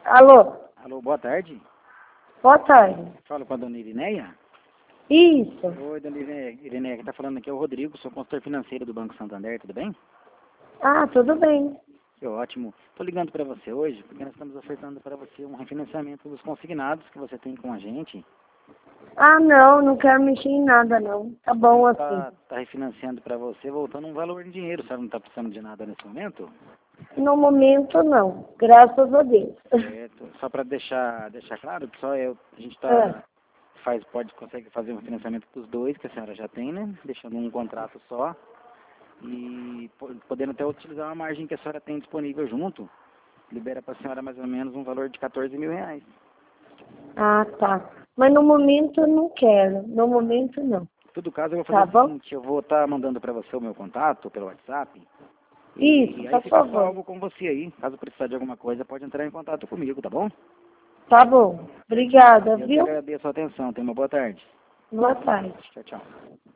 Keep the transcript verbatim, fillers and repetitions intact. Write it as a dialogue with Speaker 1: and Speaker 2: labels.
Speaker 1: Alô?
Speaker 2: Alô, boa tarde.
Speaker 1: Boa tarde.
Speaker 2: Falo com a dona Irineia?
Speaker 1: Isso.
Speaker 2: Oi, dona Irineia. Irineia, quem tá falando aqui é o Rodrigo, sou consultor financeiro do Banco Santander, tudo bem?
Speaker 1: Ah, tudo bem.
Speaker 2: Que ótimo. Tô ligando para você hoje porque nós estamos ofertando para você um refinanciamento dos consignados que você tem com a gente.
Speaker 1: Ah, não, não quero mexer em nada, não. Tá bom assim.
Speaker 2: Tá, tá refinanciando para você, voltando um valor em dinheiro. A senhora não tá precisando de nada nesse momento?
Speaker 1: No momento, não. Graças a Deus.
Speaker 2: Certo. Só para deixar, deixar claro que só eu, a gente tá,
Speaker 1: É.
Speaker 2: faz, pode, consegue fazer um financiamento dos dois, que a senhora já tem, né? Deixando um contrato só. E po- podendo até utilizar uma margem que a senhora tem disponível junto, libera para a senhora mais ou menos um valor de quatorze mil reais.
Speaker 1: Ah, tá. Mas no momento eu não quero. No momento, não.
Speaker 2: Em todo caso, eu vou fazer
Speaker 1: Tá
Speaker 2: o
Speaker 1: bom?
Speaker 2: seguinte, eu vou estar mandando para você o meu contato pelo WhatsApp,
Speaker 1: Isso,
Speaker 2: e aí
Speaker 1: por
Speaker 2: fica
Speaker 1: favor.
Speaker 2: salvo com você aí. Caso precisar de alguma coisa, pode entrar em contato comigo, tá bom?
Speaker 1: Tá bom. Obrigada,
Speaker 2: Eu que
Speaker 1: viu?
Speaker 2: agradeço a atenção. Tenha uma boa tarde.
Speaker 1: Boa tarde.
Speaker 2: Tchau, tchau.